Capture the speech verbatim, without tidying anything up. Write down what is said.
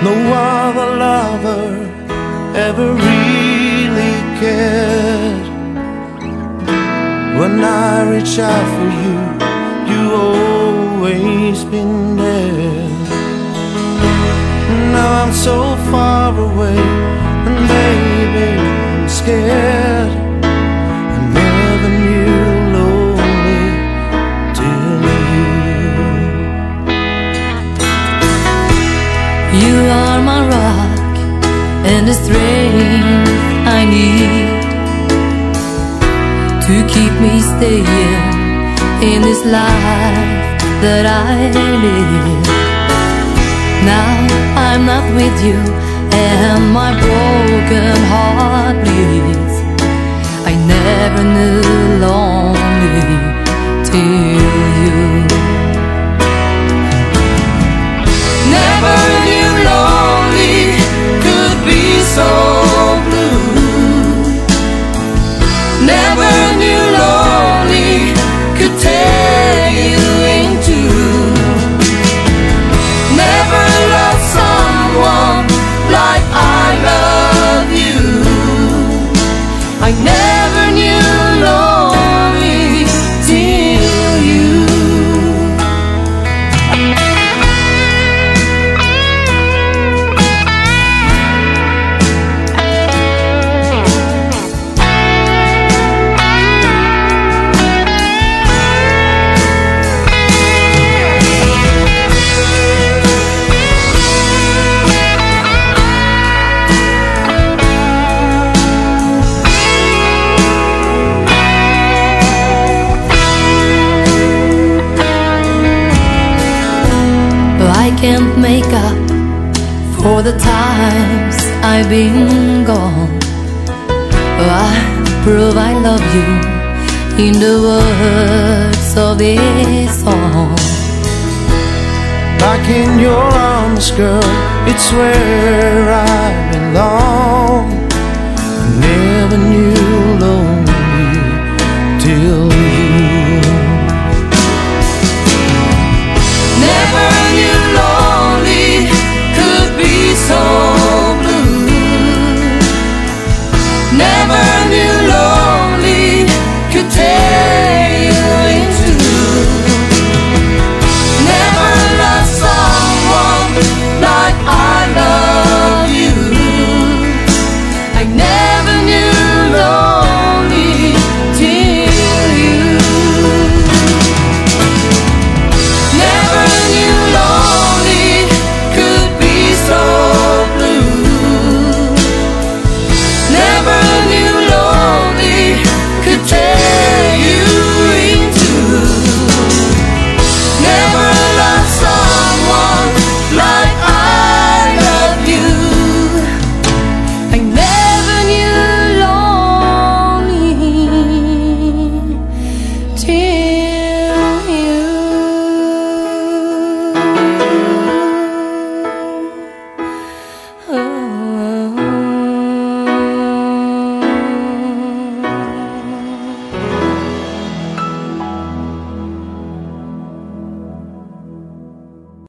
no other lover ever really cared. When I reach out for you, you always been there. Now I'm so far away, and baby, I'm scared. I never knew lonely till you. You are my rock and the strength I need to keep me staying in this life that I live. Now I'm not with you and my broken heart bleeds. I never knew lonely till you. Never knew lonely could be so blue. Never knew lonely could tear you in two. Never loved someone like I love you. I never knew lonely till you. I can't make up for the times I've been gone. I prove I love you in the words of this song. Back in your arms, girl, it's where I